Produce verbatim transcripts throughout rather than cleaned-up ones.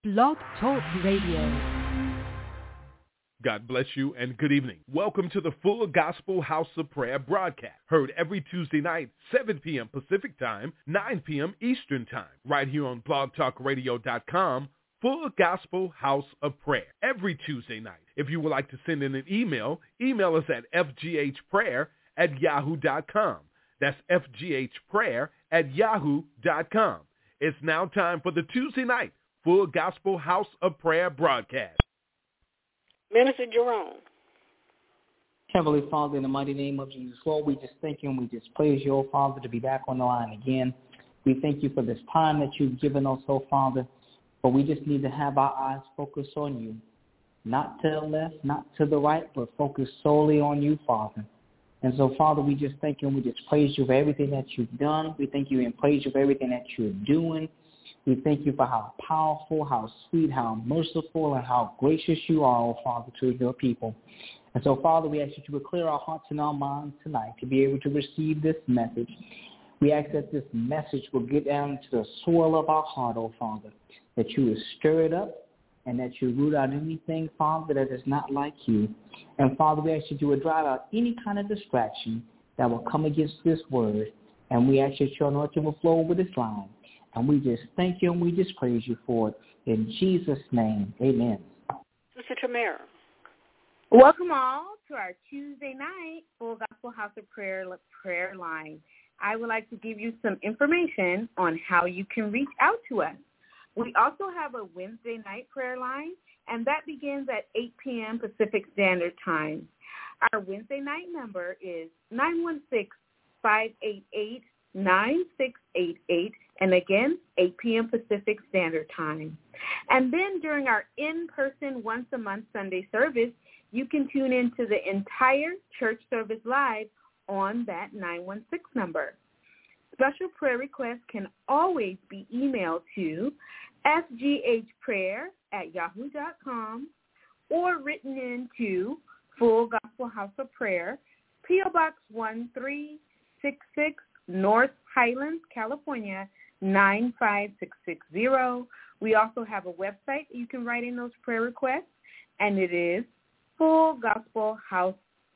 Blog Talk Radio. God bless you and good evening. Welcome to the Full Gospel House of Prayer broadcast, heard every Tuesday night, seven p.m. Pacific Time, nine p.m. Eastern Time, right here on blog talk radio dot com, Full Gospel House of Prayer, every Tuesday night. If you would like to send in an email, email us at f g h prayer at yahoo dot com. That's f g h prayer at yahoo dot com. It's now time for the Tuesday night Full Gospel House of Prayer broadcast. Minister Jerome. Heavenly Father, in the mighty name of Jesus, Lord, we just thank you and we just praise you, oh Father, to be back on the line again. We thank you for this time that you've given us, oh Father, but we just need to have our eyes focused on you, not to the left, not to the right, but focus solely on you, Father. And so, Father, we just thank you and we just praise you for everything that you've done. We thank you and praise you for everything that you're doing. We thank you for how powerful, how sweet, how merciful, and how gracious you are, oh Father, to your people. And so, Father, we ask that you would clear our hearts and our minds tonight to be able to receive this message. We ask that this message will get down into the soil of our heart, oh Father, that you would stir it up and that you root out anything, Father, that is not like you. And, Father, we ask that you would drive out any kind of distraction that will come against this word. And we ask that your anointing will flow over this line. And we just thank you and we just praise you for it. In Jesus' name, amen. Sister Tamara. Welcome all to our Tuesday night Full Gospel House of Prayer prayer line. I would like to give you some information on how you can reach out to us. We also have a Wednesday night prayer line, and that begins at eight p.m. Pacific Standard Time. Our Wednesday night number is nine one six, five eight eight, nine six eight eight, and again, eight p.m. Pacific Standard Time. And then during our in-person once-a-month Sunday service, you can tune into the entire church service live on that nine one six number. Special prayer requests can always be emailed to f g h prayer at yahoo dot com or written into Full Gospel House of Prayer, P O. Box one three six six, North Highlands, California, nine five six six zero. We also have a website you can write in those prayer requests, and it is full gospel house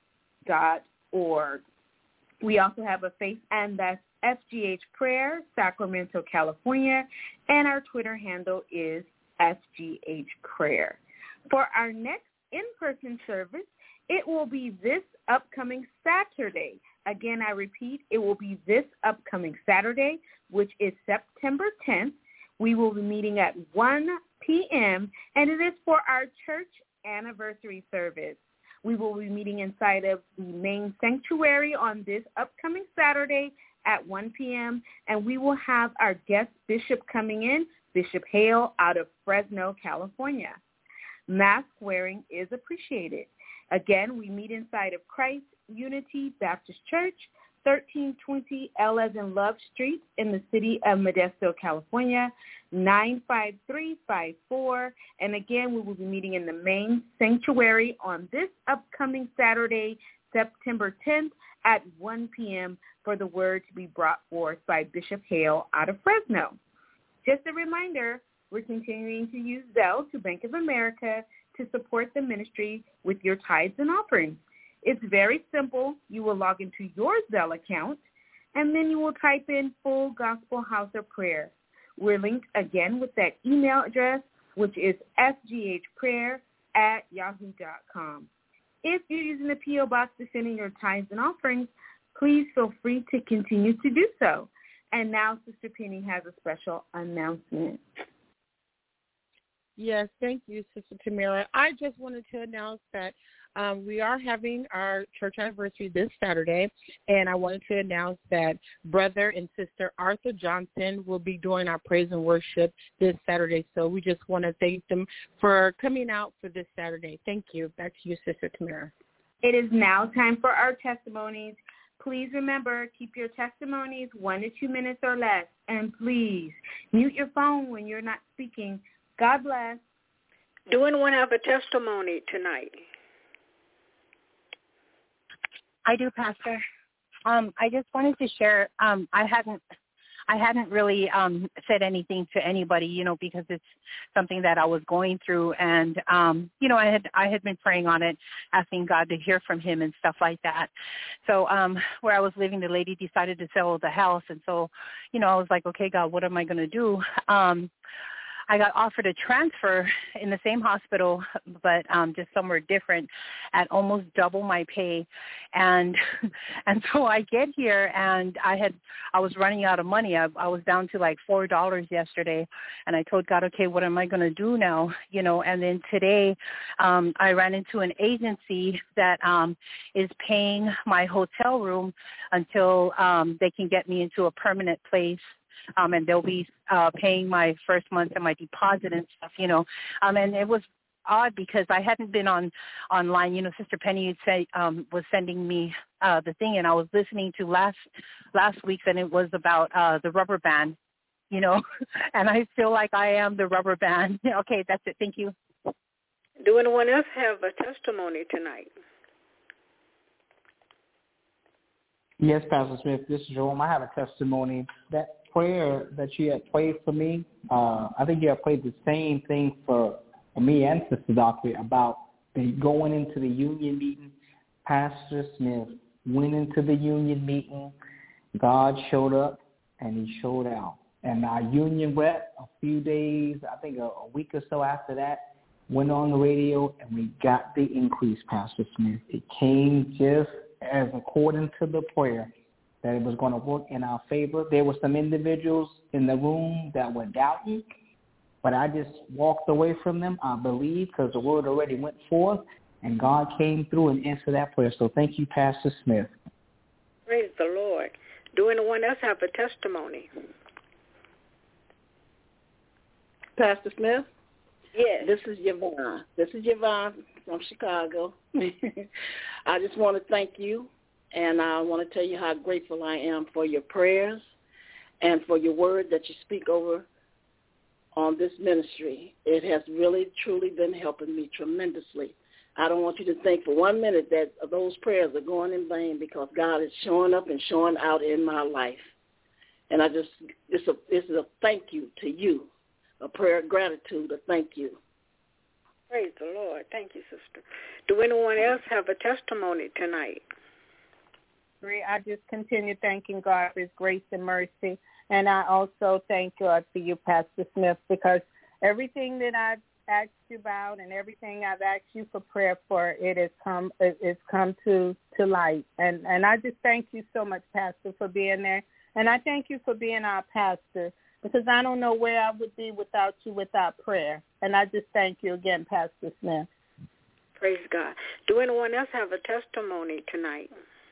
dot org. We also have a face, and that's F G H Prayer, Sacramento, California, and our Twitter handle is F G H Prayer. For our next in-person service, it will be this upcoming Saturday. Again, I repeat, it will be this upcoming Saturday, which is September tenth. We will be meeting at one p.m., and it is for our church anniversary service. We will be meeting inside of the main sanctuary on this upcoming Saturday at one p.m., and we will have our guest bishop coming in, Bishop Hale, out of Fresno, California. Mask wearing is appreciated. Again, we meet inside of Christ Unity Baptist Church, thirteen twenty L as in Love Street in the city of Modesto, California, nine five three five four. And again, we will be meeting in the main sanctuary on this upcoming Saturday, September tenth at one p.m. for the word to be brought forth by Bishop Hale out of Fresno. Just a reminder, we're continuing to use Zelle to Bank of America to support the ministry with your tithes and offerings. It's very simple. You will log into your Zelle account, and then you will type in Full Gospel House of Prayer. We're linked again with that email address, which is f g h prayer at yahoo dot com. If you're using the P O. Box to send in your tithes and offerings, please feel free to continue to do so. And now Sister Penny has a special announcement. Yes, thank you, Sister Tamara. I just wanted to announce that um, we are having our church anniversary this Saturday, and I wanted to announce that Brother and Sister Arthur Johnson will be doing our praise and worship this Saturday. So we just want to thank them for coming out for this Saturday. Thank you. Back to you, Sister Tamara. It is now time for our testimonies. Please remember, keep your testimonies one to two minutes or less, and please mute your phone when you're not speaking. God bless. Do anyone have a testimony tonight? I do, Pastor. Um, I just wanted to share. Um, I hadn't, I hadn't really um, said anything to anybody, you know, because it's something that I was going through. And, um, you know, I had I had been praying on it, asking God to hear from him and stuff like that. So um, where I was living, the lady decided to sell the house. And so, you know, I was like, okay, God, what am I going to do? Um, I got offered a transfer in the same hospital, but um, just somewhere different at almost double my pay. And and so I get here, and I had I was running out of money. I, I was down to like four dollars yesterday, and I told God, okay, what am I going to do now? You know, and then today um, I ran into an agency that um, is paying my hotel room until um, they can get me into a permanent place. Um, and they'll be uh, paying my first month and my deposit and stuff, you know. Um, and it was odd because I hadn't been on online. You know, Sister Penny say, um, was sending me uh, the thing, and I was listening to last last week's, and it was about uh, the rubber band, you know. And I feel like I am the rubber band. Okay, that's it. Thank you. Do anyone else have a testimony tonight? Yes, Pastor Smith, this is Jerome. I have a testimony. That prayer that you had prayed for me, uh, I think you had prayed the same thing for, for me and Sister Doctor about the going into the union meeting. Pastor Smith went into the union meeting. God showed up, and he showed out. And our union rep, a few days, I think a, a week or so after that, went on the radio, and we got the increase, Pastor Smith. It came just as according to the prayer, that it was going to work in our favor. There were some individuals in the room that were doubting, but I just walked away from them, I believe, because the word already went forth, and God came through and answered that prayer. So thank you, Pastor Smith. Praise the Lord. Do anyone else have a testimony? Pastor Smith? Yes. This is Yvonne. This is Yvonne from Chicago. I just want to thank you. And I want to tell you how grateful I am for your prayers and for your word that you speak over on this ministry. It has really, truly been helping me tremendously. I don't want you to think for one minute that those prayers are going in vain, because God is showing up and showing out in my life. And I just, it's a, it's a thank you to you, a prayer of gratitude, a thank you. Praise the Lord. Thank you, sister. Do anyone else have a testimony tonight? I just continue thanking God for his grace and mercy. And I also thank God for you, Pastor Smith, because everything that I've asked you about and everything I've asked you for prayer for, it has come it's come to, to light. And, and I just thank you so much, Pastor, for being there. And I thank you for being our pastor, because I don't know where I would be without you, without prayer. And I just thank you again, Pastor Smith. Praise God. Do anyone else have a testimony tonight?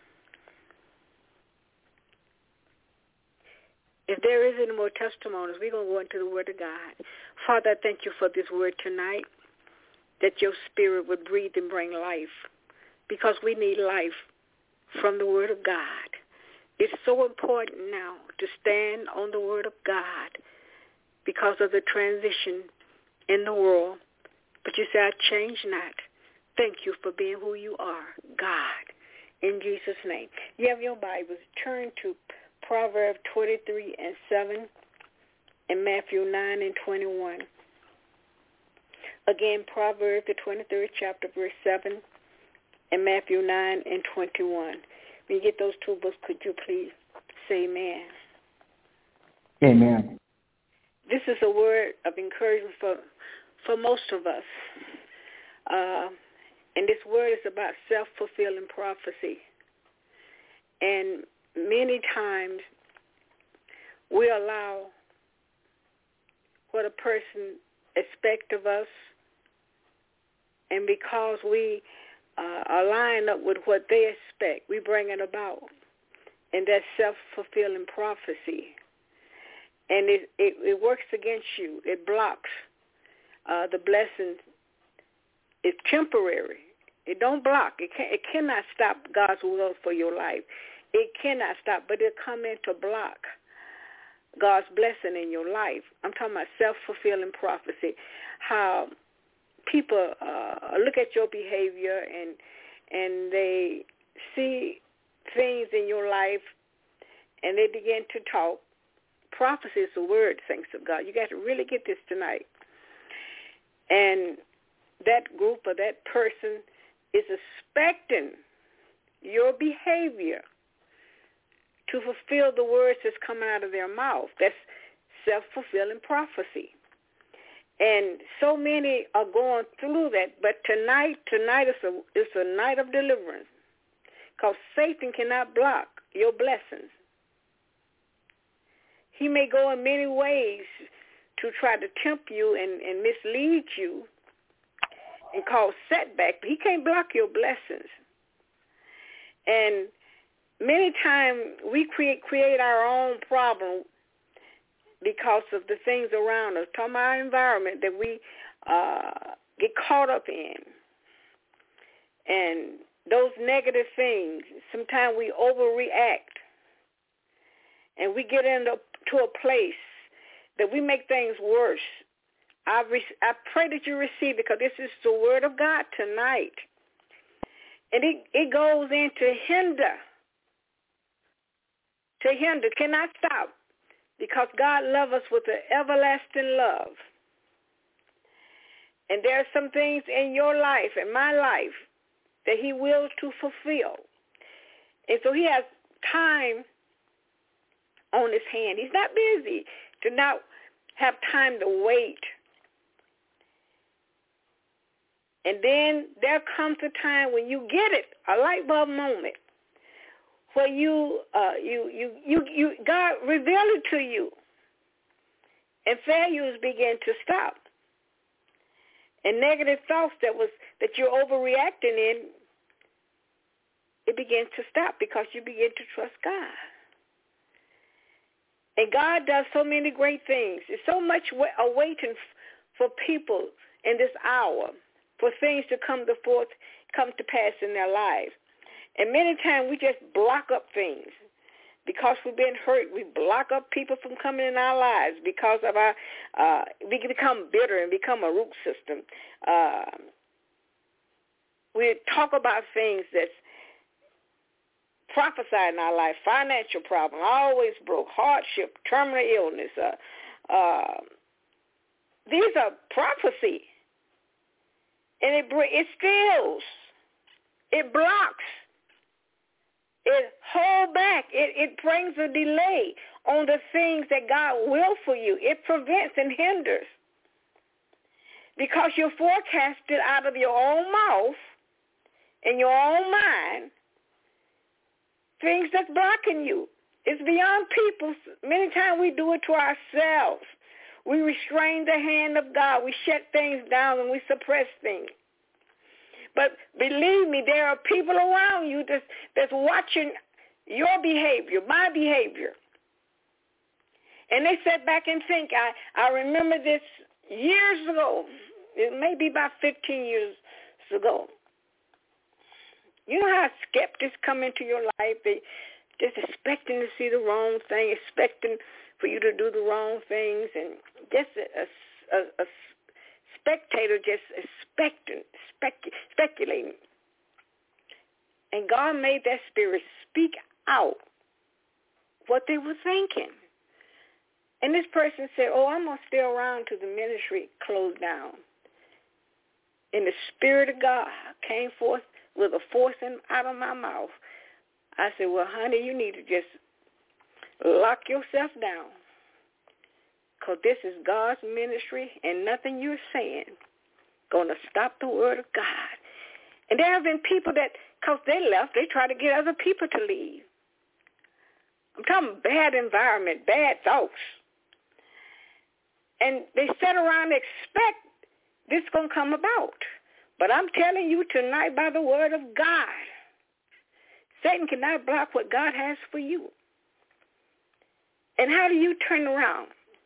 If there is any more testimonies, we're going to go into the Word of God. Father, I thank you for this word tonight, that your spirit would breathe and bring life, because we need life from the Word of God. It's so important now to stand on the Word of God because of the transition in the world. But you say, I change not. Thank you for being who you are, God, in Jesus' name. You have your Bibles. Turn to Proverbs twenty-three and seven and Matthew nine and twenty-one. Again, Proverbs the twenty-third chapter, verse seven and Matthew nine and twenty-one. When you get those two books, could you please say amen? Amen. This is a word of encouragement for, for most of us. Uh, and this word is about self-fulfilling prophecy. And many times we allow what a person expects of us, and because we uh, align up with what they expect, we bring it about. And that's self-fulfilling prophecy. And it, it, it works against you. It blocks uh, the blessing. It's temporary. It don't block. It, can, it cannot stop God's will for your life. It cannot stop, but it come in to block God's blessing in your life. I'm talking about self-fulfilling prophecy, how people uh, look at your behavior and and they see things in your life, and they begin to talk Prophecy is the word, saints of God. You got to really get this tonight. And that group or that person is expecting your behavior to fulfill the words that's coming out of their mouth. That's self-fulfilling prophecy. And so many are going through that. But tonight, tonight is a, is a night of deliverance, because Satan cannot block your blessings. He may go in many ways to try to tempt you and, and mislead you and cause setback, but he can't block your blessings. And many times we create create our own problem because of the things around us, talking about our environment that we uh, get caught up in. And those negative things, sometimes we overreact. And we get into to a place that we make things worse. I, re- I pray that you receive it, because this is the word of God tonight. And it, it goes in to hinder. To hinder, cannot stop, because God loves us with an everlasting love. And there are some things in your life, in my life, that he wills to fulfill. And so he has time on his hand. He's not busy to not have time to wait. And then there comes a time when you get it, a light bulb moment, where you, uh, you, you, you, you, God reveal it to you, and failures begin to stop, and negative thoughts that was that you're overreacting in, it begins to stop, because you begin to trust God. And God does so many great things. There's so much awaiting for people in this hour, for things to come to forth, come to pass in their lives. And many times we just block up things. Because we've been hurt, we block up people from coming in our lives because of our, uh, we become bitter and become a root system. Uh, we talk about things that's prophesied in our life, financial problem, always broke, hardship, terminal illness. Uh, uh, these are prophecy. And it, it steals. It blocks. It holds back. It, it brings a delay on the things that God will for you. It prevents and hinders. Because you're forecasted out of your own mouth and your own mind things that's blocking you. It's beyond people. Many times we do it to ourselves. We restrain the hand of God. We shut things down and we suppress things. But believe me, there are people around you that's, that's watching your behavior, my behavior. And they sit back and think, I, I remember this years ago. It may be about fifteen years ago. You know how skeptics come into your life? They just expecting to see the wrong thing, expecting for you to do the wrong things, and just a, a, a spectator just expecting, spec, speculating. And God made that spirit speak out what they were thinking. And this person said, oh, I'm going to stay around till the ministry closed down. And the Spirit of God came forth with a forcing out of my mouth. I said, well, honey, you need to just lock yourself down, because this is God's ministry, and nothing you're saying going to stop the word of God. And there have been people that, because they left, they try to get other people to leave. I'm talking bad environment, bad thoughts. And they sit around and expect this is going to come about. But I'm telling you tonight by the word of God, Satan cannot block what God has for you. And how do you turn around?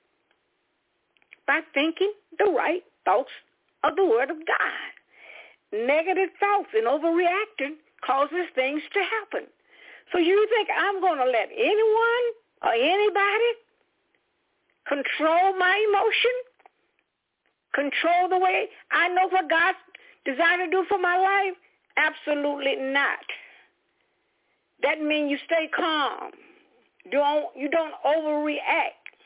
By thinking the right thoughts of the word of God. Negative thoughts and overreacting causes things to happen. So you think I'm going to let anyone or anybody control my emotion? Control the way I know what God's designed to do for my life? Absolutely not. That means you stay calm. Don't, you don't overreact.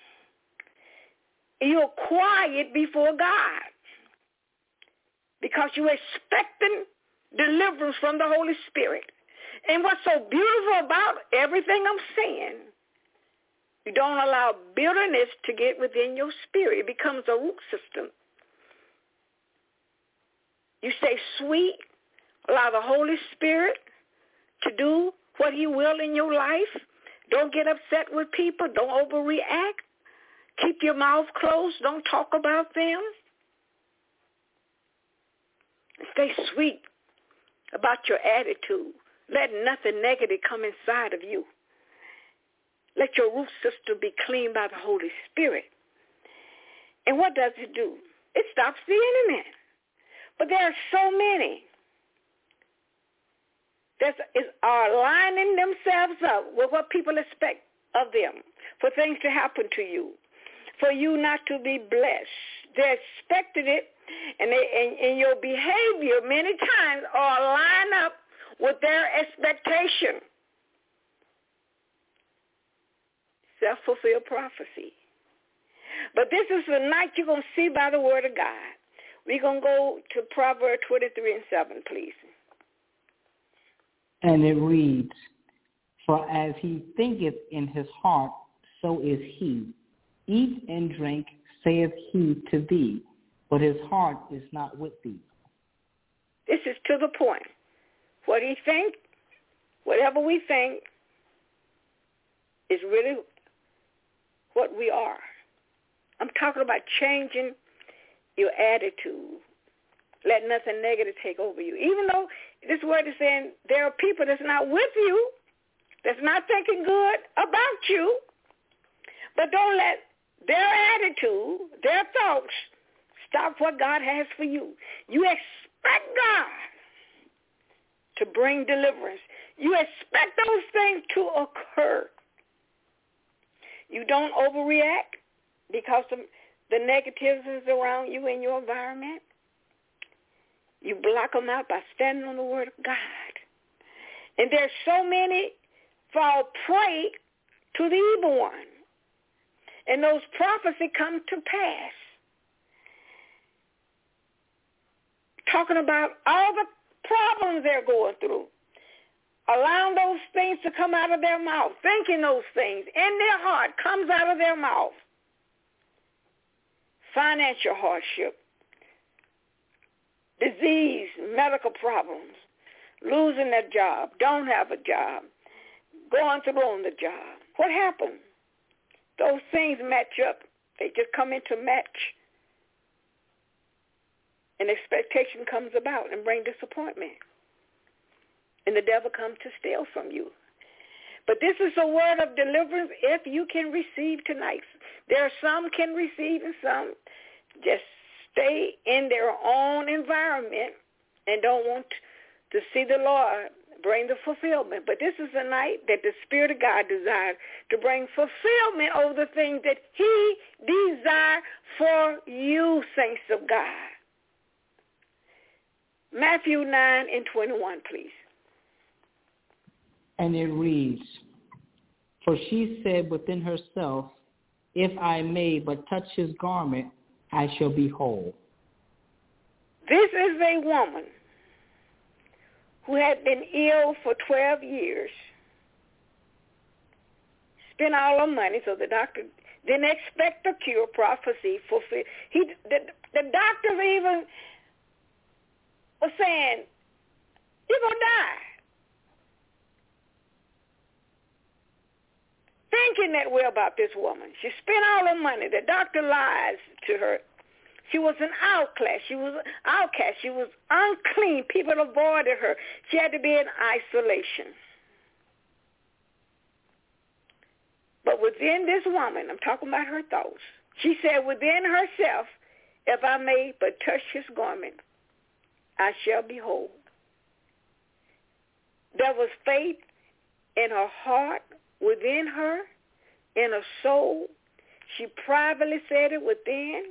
you're quiet before God because you're expecting deliverance from the Holy Spirit. And what's so beautiful about everything I'm saying, you don't allow bitterness to get within your spirit. It becomes a root system. You stay sweet, allow the Holy Spirit to do what he will in your life. Don't get upset with people. Don't overreact. Keep your mouth closed. Don't talk about them. Stay sweet about your attitude. Let nothing negative come inside of you. Let your root system be cleaned by the Holy Spirit. And what does it do? It stops the enemy. But there are so many that are lining themselves up with what people expect of them, for things to happen to you, for you not to be blessed. They're expecting it, and, they, and, and your behavior many times are lined up with their expectation. Self-fulfilled prophecy. But this is the night you're going to see by the word of God. We're going to go to Proverbs twenty-three and seven, please. And it reads, for as he thinketh in his heart, so is he. Eat and drink, saith he to thee, but his heart is not with thee. This is to the point. What he think, whatever we think, is really what we are. I'm talking about changing your attitude. Let nothing negative take over you. Even though this word is saying there are people that's not with you, that's not thinking good about you, but don't let their attitude, their thoughts, stop what God has for you. You expect God to bring deliverance. You expect those things to occur. You don't overreact because of the negatives around you in your environment. You block them out by standing on the word of God. And there's so many fall prey to the evil one. And those prophecies come to pass. Talking about all the problems they're going through. Allowing those things to come out of their mouth. Thinking those things in their heart comes out of their mouth. Financial hardship. Disease, medical problems. Losing their job. Don't have a job. Going through on the job. What happened? Those things match up. They just come into match. And expectation comes about and bring disappointment. And the devil comes to steal from you. But this is a word of deliverance if you can receive tonight. There are some can receive and some just stay in their own environment and don't want to see the Lord bring the fulfillment. But this is a night that the Spirit of God desires to bring fulfillment over the things that he desires for you, saints of God. Matthew nine and twenty-one, please. And it reads, for she said within herself, if I may but touch his garment, I shall be whole. This is a woman who had been ill for twelve years, spent all her money, so the doctor didn't expect a cure, prophecy, fulfill. He, the, the doctors even was saying, you're going to die. Thinking that way about this woman. She spent all her money. The doctor lies to her. She was an outcast. She was an outcast. She was unclean. People avoided her. She had to be in isolation. But within this woman, I'm talking about her thoughts, she said within herself, if I may but touch his garment, I shall be whole. There was faith in her heart, within her, in her soul. She privately said it within.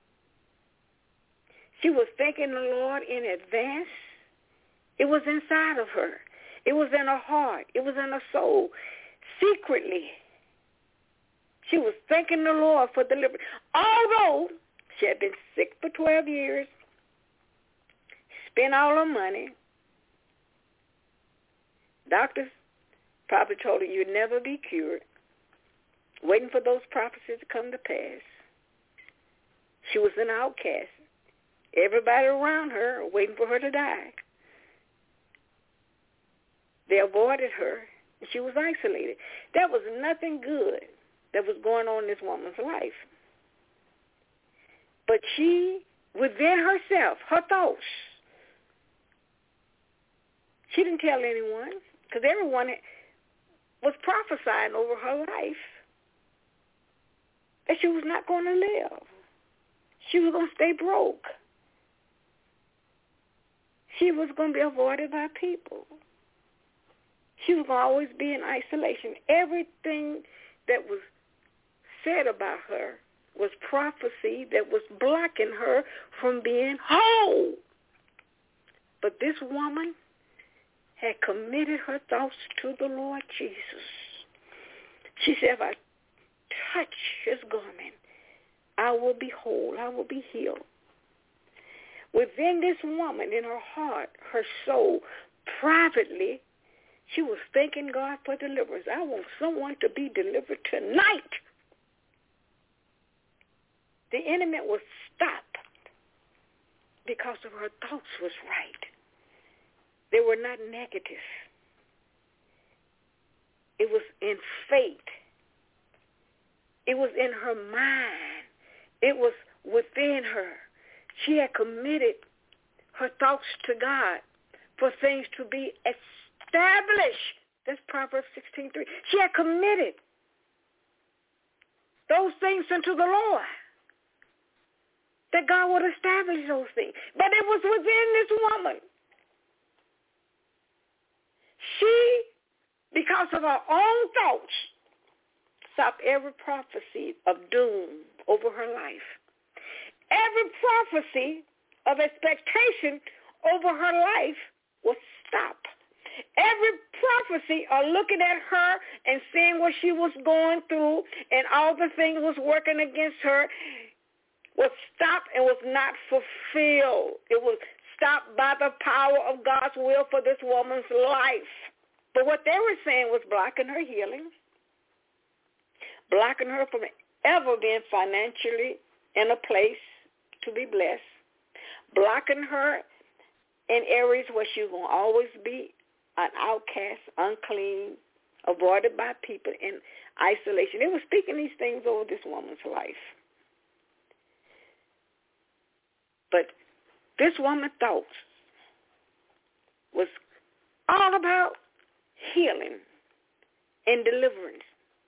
She was thanking the Lord in advance. It was inside of her. It was in her heart. It was in her soul. Secretly, She was thanking the Lord for deliverance. Although she had been sick for twelve years, spent all her money, doctors probably told her you'd never be cured, waiting for those prophecies to come to pass. She was an outcast. Everybody around her waiting for her to die. They avoided her, and she was isolated. There was nothing good that was going on in this woman's life. But she, within herself, her thoughts, she didn't tell anyone, because everyone was prophesying over her life that she was not going to live. She was going to stay broke. She was going to be avoided by people. She was going to always be in isolation. Everything that was said about her was prophecy that was blocking her from being whole. But this woman had committed her thoughts to the Lord Jesus. She said, if I touch his garment, I will be whole. I will be healed. Within this woman, in her heart, her soul, privately, she was thanking God for deliverance. I want someone to be delivered tonight. The enemy was stopped because of her thoughts was right. They were not negative. It was in faith. It was in her mind. It was within her. She had committed her thoughts to God for things to be established. That's Proverbs sixteen three. She had committed those things unto the Lord, that God would establish those things. But it was within this woman. She, because of her own thoughts, stopped every prophecy of doom over her life. Every prophecy of expectation over her life was stopped. Every prophecy of looking at her and seeing what she was going through and all the things was working against her was stopped and was not fulfilled. It was stopped by the power of God's will for this woman's life. But what they were saying was blocking her healing, blocking her from ever being financially in a place to be blessed, blocking her in areas where she was going to always be an outcast, unclean, avoided by people, in isolation. They were speaking these things over this woman's life. But this woman's thoughts was all about healing and deliverance.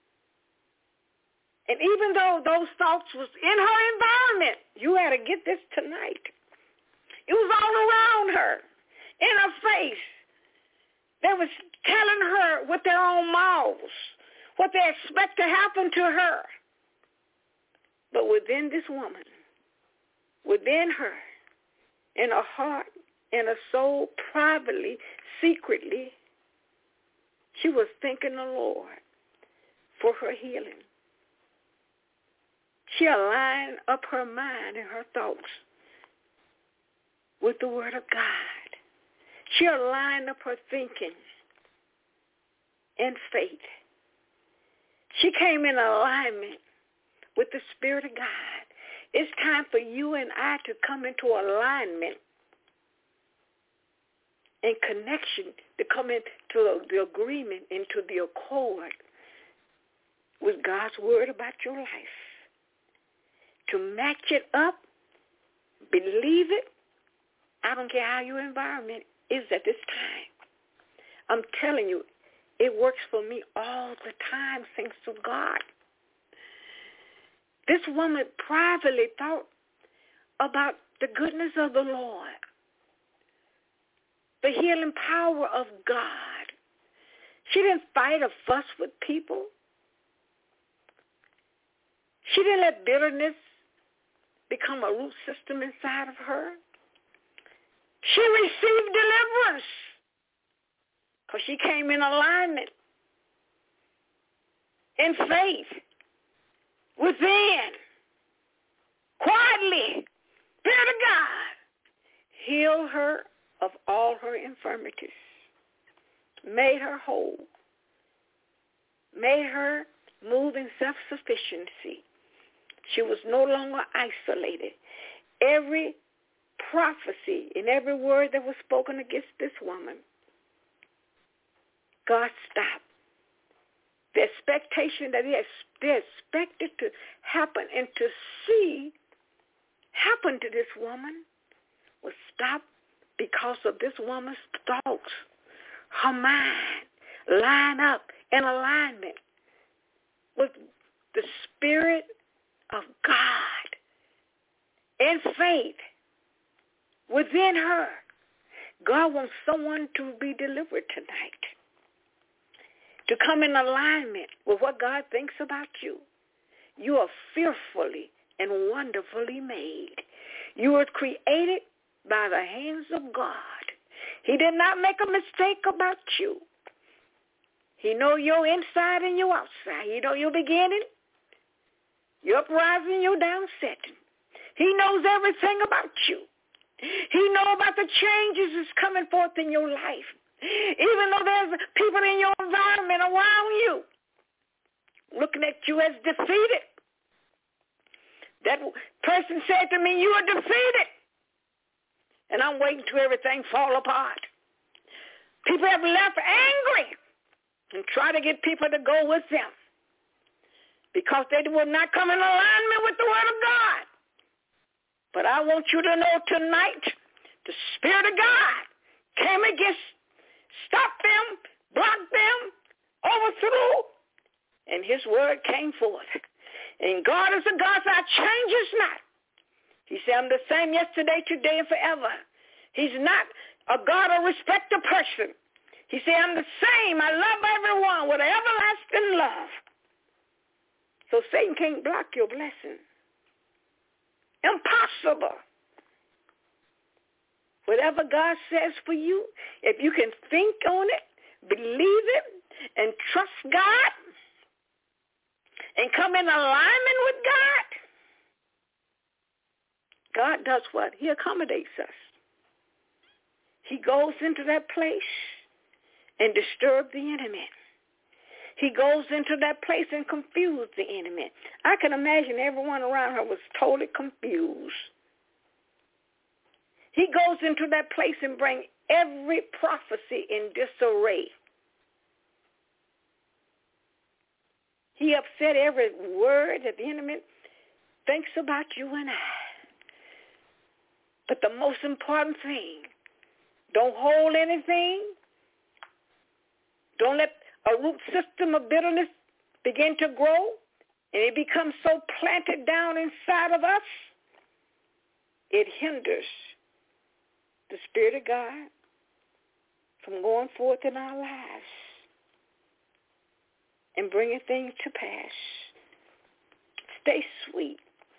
And even though those thoughts was in her environment, you had to get this tonight. It was all around her, in her face. They was telling her with their own mouths what they expect to happen to her. But within this woman, within her, in her heart, in her soul, privately, secretly, she was thanking the Lord for her healing. She aligned up her mind and her thoughts with the Word of God. She aligned up her thinking and faith. She came in alignment with the Spirit of God. It's time for you and I to come into alignment and connection, to come into the agreement, into the accord with God's Word about your life. To match it up, believe it. I don't care how your environment is at this time. I'm telling you, it works for me all the time, thanks to God. This woman privately thought about the goodness of the Lord, the healing power of God. She didn't fight or fuss with people. She didn't let bitterness become a root system inside of her. She received deliverance because she came in alignment, in faith, within, quietly, Spirit of God, heal her of all her infirmities, made her whole, made her move in self-sufficiency. She was no longer isolated. Every prophecy and every word that was spoken against this woman, God stopped. The expectation that they expected to happen and to see happen to this woman was stopped because of this woman's thoughts. Her mind line up in alignment with the Spirit of God and faith within her. God wants someone to be delivered tonight, to come in alignment with what God thinks about you. You are fearfully and wonderfully made. You were created by the hands of God. He did not make a mistake about you. He knows your inside and your outside. He knows your beginning, your uprising, your downsetting. He knows everything about you. He knows about the changes that's coming forth in your life. Even though there's people in your environment around you looking at you as defeated. That person said to me, you are defeated. And I'm waiting till everything fall apart. People have left angry and try to get people to go with them because they will not come in alignment with the Word of God. But I want you to know tonight, the Spirit of God came against, stopped them, blocked them, overthrew, and his word came forth. And God is a God that changes not. He said, I'm the same yesterday, today, and forever. He's not a God of respect of person. He said, I'm the same. I love everyone with an everlasting love. So Satan can't block your blessing. Impossible. Whatever God says for you, if you can think on it, believe it, and trust God, and come in alignment with God, God does what? He accommodates us. He goes into that place and disturbs the enemy. He goes into that place and confuses the enemy. I can imagine everyone around her was totally confused. He goes into that place and brings every prophecy in disarray. He upset every word that the enemy thinks about you and I. But the most important thing, don't hold anything. Don't let a root system of bitterness begin to grow, and it becomes so planted down inside of us, it hinders the Spirit of God from going forth in our lives and bringing things to pass. Stay sweet.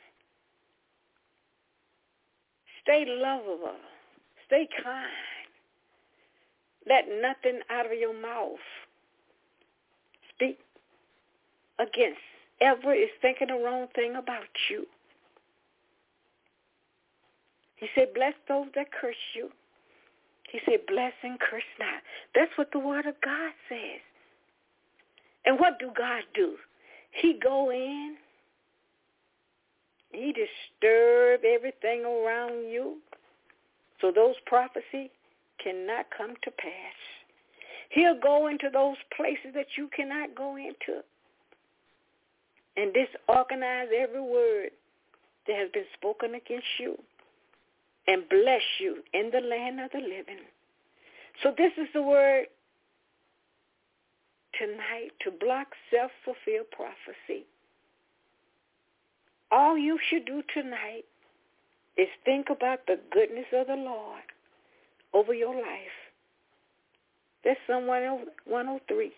Stay lovable. Stay kind. Let nothing out of your mouth speak against ever is thinking the wrong thing about you. He said, bless those that curse you. He said, bless and curse not. That's what the Word of God says. And what do God do? He go in. He disturb everything around you so those prophecies cannot come to pass. He'll go into those places that you cannot go into and disorganize every word that has been spoken against you and bless you in the land of the living. So this is the word tonight, to block self-fulfilled prophecy. All you should do tonight is think about the goodness of the Lord over your life. That's Psalm one oh three.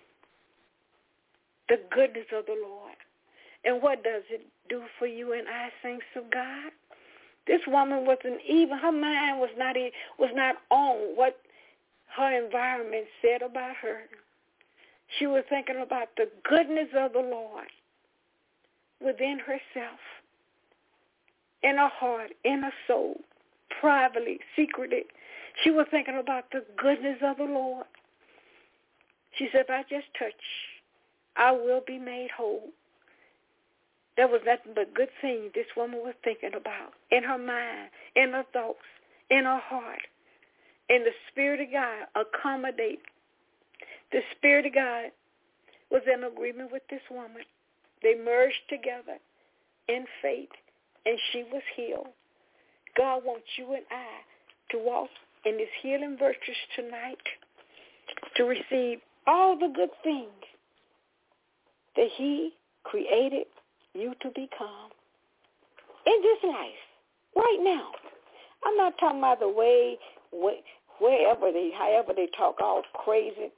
The goodness of the Lord. And what does it do for you and I, saints of God? This woman wasn't even, her mind was not was not on what her environment said about her. She was thinking about the goodness of the Lord. within herself, in her heart, in her soul, privately, secretly, she was thinking about the goodness of the Lord. She said, if I just touch, I will be made whole. There was nothing but good things this woman was thinking about in her mind, in her thoughts, in her heart. And the Spirit of God accommodate. The Spirit of God was in agreement with this woman. They merged together in faith, and she was healed. God wants you and I to walk in His healing virtues tonight, to receive all the good things that He created you to become in this life, right now. I'm not talking about the way, wherever they, however they talk all crazy,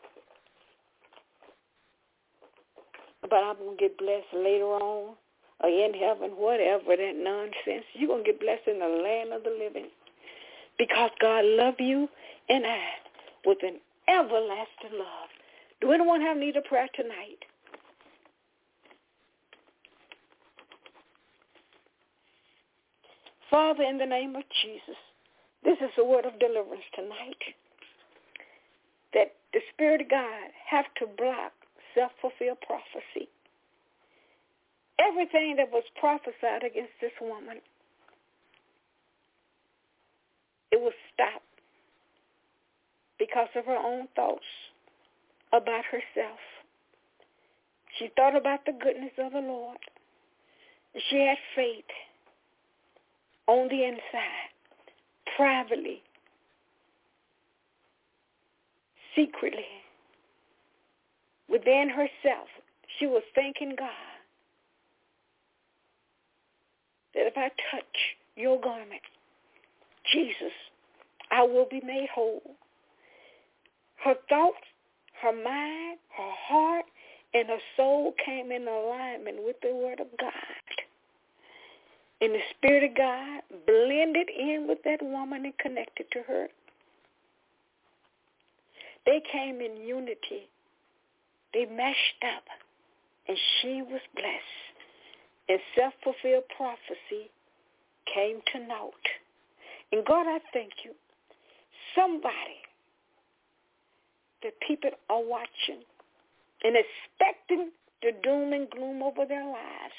but I'm going to get blessed later on or in heaven, whatever that nonsense. You're going to get blessed in the land of the living because God loves you and I with an everlasting love. Do anyone have need of prayer tonight? Father, in the name of Jesus, this is a word of deliverance tonight, that the Spirit of God have to block self-fulfilled prophecy. Everything that was prophesied against this woman, it was stopped because of her own thoughts about herself. She thought about the goodness of the Lord. She had faith on the inside, privately, secretly, within herself. She was thanking God that if I touch your garment, Jesus, I will be made whole. Her thoughts, her mind, her heart, and her soul came in alignment with the Word of God. And the Spirit of God blended in with that woman and connected to her. They came in unity. They meshed up, and she was blessed. And self-fulfilled prophecy came to naught. And God, I thank you. Somebody that people are watching and expecting the doom and gloom over their lives,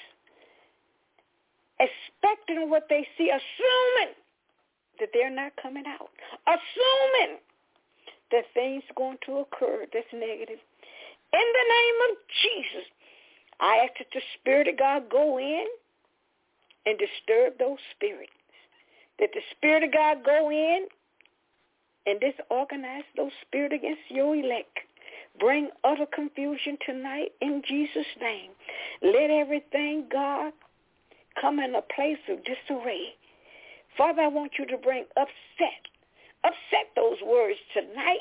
expecting what they see, assuming that they're not coming out, assuming that things are going to occur that's negative. In the name of Jesus, I ask that the Spirit of God go in and disturb those spirits, that the Spirit of God go in and disorganize those spirits against your elect. Bring utter confusion tonight in Jesus' name. Let everything, God, come in a place of disarray. Father, I want you to bring upset. Upset those words tonight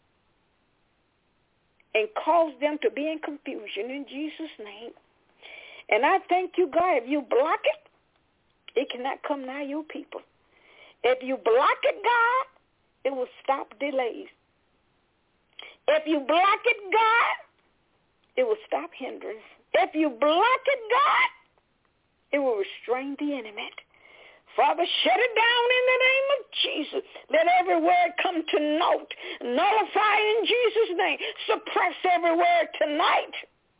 and cause them to be in confusion in Jesus' name. And I thank you, God, if you block it, it cannot come nigh your people. If you block it, God, it will stop delays. If you block it, God, it will stop hindrance. If you block it, God, it will restrain the enemy. Father, shut it down in the name of Jesus. Let every word come to naught. Nullify in Jesus' name. Suppress every word tonight.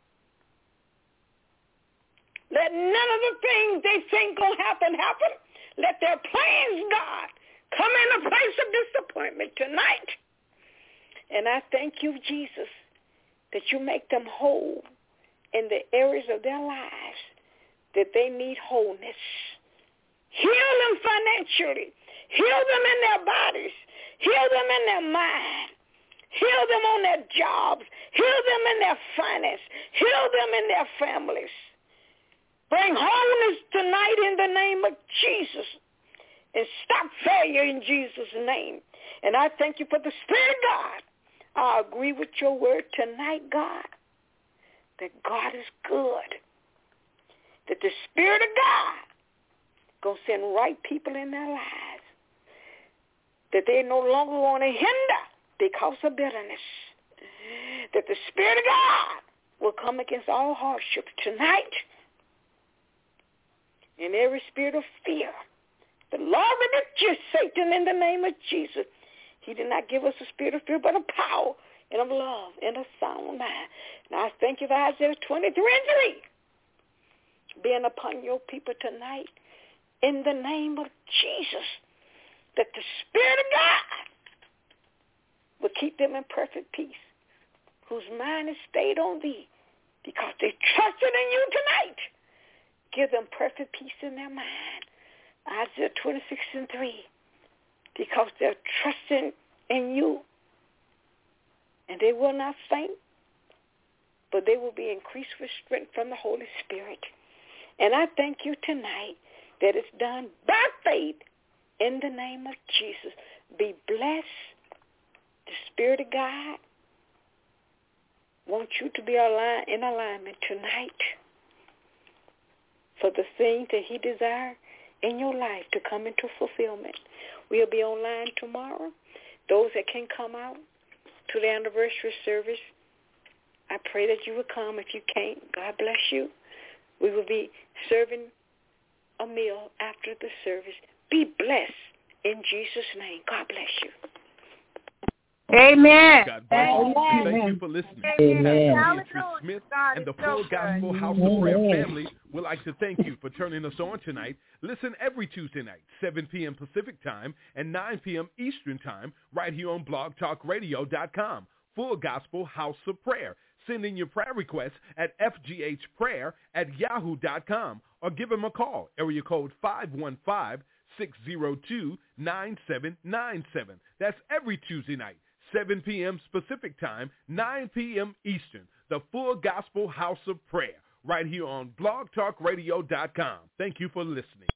Let none of the things they think will happen, happen. Let their plans, God, come in a place of disappointment tonight. And I thank you, Jesus, that you make them whole in the areas of their lives that they need wholeness. Heal them financially. Heal them in their bodies. Heal them in their mind. Heal them on their jobs. Heal them in their finance. Heal them in their families. Bring wholeness tonight in the name of Jesus. And stop failure in Jesus' name. And I thank you for the Spirit of God. I agree with your word tonight, God, that God is good. That the Spirit of God going to send right people in their lives. That they no longer want to hinder because of bitterness. That the Spirit of God will come against all hardship tonight. and every spirit of fear. The Lord rebuke you, Satan, in the name of Jesus. He did not give us a spirit of fear, but of power and of love and a sound mind. Now I thank you for Isaiah twenty-three and three being upon your people tonight in the name of Jesus, that the Spirit of God will keep them in perfect peace, whose mind is stayed on thee, because they trusted in you tonight. Give them perfect peace in their mind. Isaiah twenty-six and three, because they're trusting in you. And they will not faint, but they will be increased with strength from the Holy Spirit. And I thank you tonight that it's done by faith in the name of Jesus. Be blessed. The Spirit of God wants you to be aligned, in alignment tonight for the things that he desires in your life to come into fulfillment. We'll be online tomorrow. Those that can come out to the anniversary service, I pray that you will come. If you can't, God bless you. We will be serving a meal after the service. Be blessed in Jesus' name. God bless you. Amen. God bless you. Amen. Thank you for listening. Amen. Beatrice Smith and the Full Gospel House of Prayer family would like to thank you for turning us on tonight. Listen every Tuesday night, seven p.m. Pacific Time and nine p.m. Eastern Time, right here on blog talk radio dot com. Full Gospel House of Prayer. Send in your prayer requests at f g h prayer at yahoo dot com or give them a call, area code five one five, six zero two, nine seven nine seven. That's every Tuesday night, seven p.m. Pacific Time, nine p.m. Eastern. The Full Gospel House of Prayer, right here on blog talk radio dot com. Thank you for listening.